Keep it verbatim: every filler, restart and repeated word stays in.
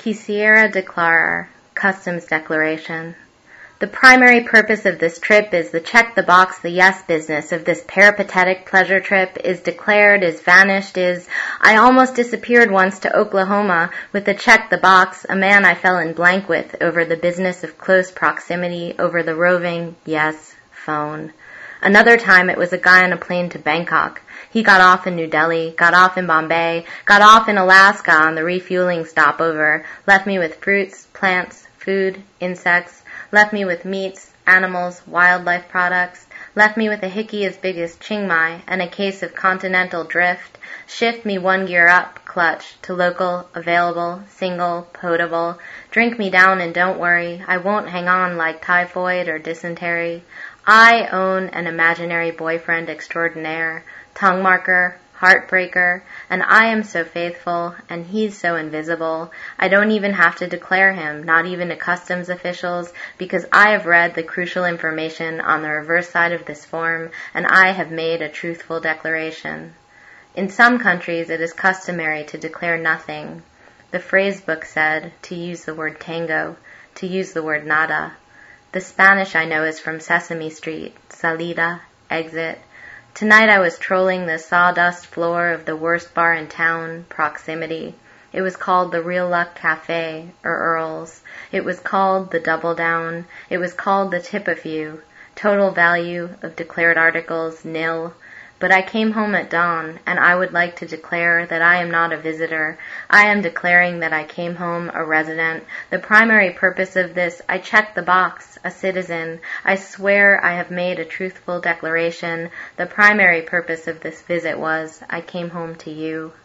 Quisiera declarar, Customs Declaration. The primary purpose of this trip is the check-the-box, the yes business of this peripatetic pleasure trip is declared, is vanished, is, I almost disappeared once to Oklahoma with the check-the-box, a man I fell in blank with over the business of close proximity, over the roving, yes, phone. Another time it was a guy on a plane to Bangkok. He got off in New Delhi, got off in Bombay, got off in Alaska on the refueling stopover, left me with fruits, plants, food, insects, left me with meats, animals, wildlife products, left me with a hickey as big as Chiang Mai and a case of continental drift, shift me one gear up, clutch, to local, available, single, potable, drink me down and don't worry, I won't hang on like typhoid or dysentery. I own an imaginary boyfriend extraordinaire, tongue marker, heartbreaker, and I am so faithful, and he's so invisible. I don't even have to declare him, not even to customs officials, because I have read the crucial information on the reverse side of this form, and I have made a truthful declaration. In some countries it is customary to declare nothing. The phrase book said to use the word tango, to use the word nada. The Spanish I know is from Sesame Street, salida, exit. Tonight I was trolling the sawdust floor of the worst bar in town, proximity. It was called the Real Luck Cafe, or Earl's. It was called the Double Down. It was called the Tip a Few. Total value of declared articles, nil. But I came home at dawn, and I would like to declare that I am not a visitor. I am declaring that I came home a resident. The primary purpose of this, I checked the box, a citizen. I swear I have made a truthful declaration. The primary purpose of this visit was, I came home to you.